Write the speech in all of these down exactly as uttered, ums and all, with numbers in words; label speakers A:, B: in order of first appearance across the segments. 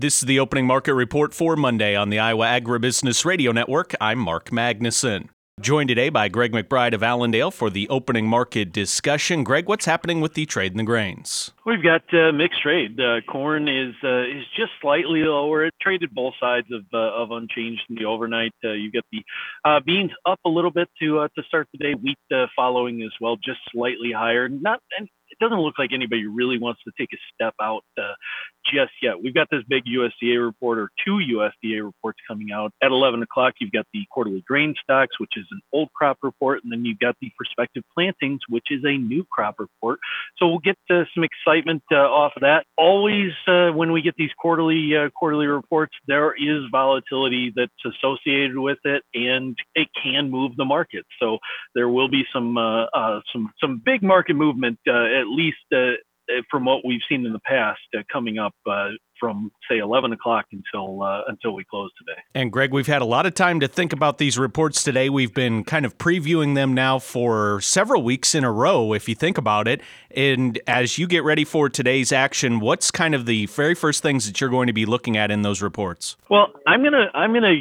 A: This is the opening market report for Monday on the Iowa Agribusiness Radio Network. I'm Mark Magnuson. Joined today by Greg McBride of Allendale for the opening market discussion. Greg, what's happening with the trade in the grains?
B: We've got uh, mixed trade. Uh, corn is uh, is just slightly lower. It traded both sides of uh, of unchanged in the overnight. Uh, you get the uh, beans up a little bit to uh, to start the day. Wheat uh, following as well, just slightly higher. Not and it doesn't look like anybody really wants to take a step out uh, just yet. We've got this big U S D A report, or two U S D A reports coming out at eleven o'clock. You've got the quarterly grain stocks, which is an old crop report, and then you've got the prospective plantings, which is a new crop report. So we'll get uh, some excitement uh, off of that. Always, uh, when we get these quarterly uh, quarterly reports, there is volatility that's associated with it, and it can move the market. So there will be some uh, uh, some some big market movement, uh, at least uh, from what we've seen in the past, uh, coming up uh, from, say, eleven o'clock until uh, until we close today.
A: And, Greg, we've had a lot of time to think about these reports today. We've been kind of previewing them now for several weeks in a row, if you think about it. And as you get ready for today's action, what's kind of the very first things that you're going to be looking at in those reports?
B: Well, I'm gonna I'm gonna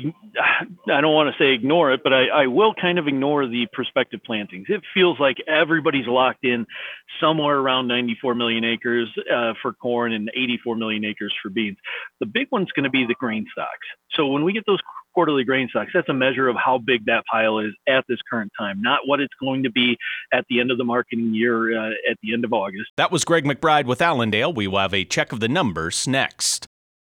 B: I don't want to say ignore it, but I, I will kind of ignore the prospective plantings. It feels like everybody's locked in somewhere around ninety-four million acres uh, for corn and eighty-four million acres for beans. The big one's going to be the grain stocks. So when we get those quarterly grain stocks, that's a measure of how big that pile is at this current time, not what it's going to be at the end of the marketing year uh, at the end of August.
A: That was Greg McBride with Allendale. We will have a check of the numbers next.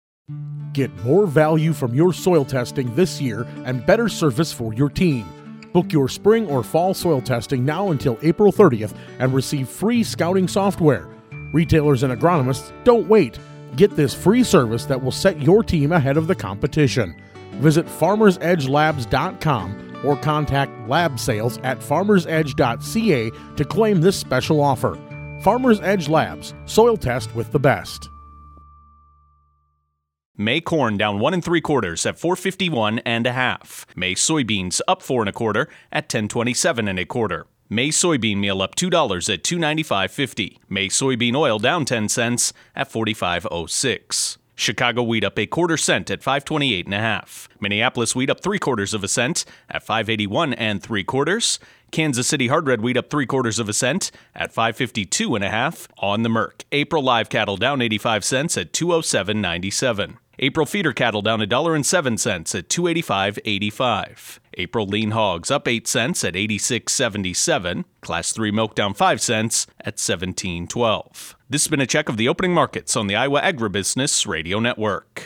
C: Get more value from your soil testing this year and better service for your team. Book your spring or fall soil testing now until April thirtieth and receive free scouting software. Retailers and agronomists, don't wait. Get this free service that will set your team ahead of the competition. Visit farmers edge labs dot com or contact lab sales at farmers edge dot c a to claim this special offer. Farmers Edge Labs, soil test with the best.
A: May corn down one and three quarters at four fifty-one and a half. May soybeans up four and a quarter at ten twenty-seven and a quarter. May soybean meal up two dollars at two ninety-five fifty. May soybean oil down ten cents at forty-five oh six. Chicago wheat up a quarter cent at five twenty-eight and a half. Minneapolis wheat up three quarters of a cent at five eighty-one and three quarters. Kansas City hard red wheat up three quarters of a cent at five fifty-two and a half on the Merc. April live cattle down eighty-five cents at two oh seven ninety-seven. April feeder cattle down one dollar and seven cents at two eighty-five eighty-five. April lean hogs up eight cents at eighty-six seventy-seven. Class three milk down five cents at seventeen twelve. This has been a check of the opening markets on the Iowa Agribusiness Radio Network.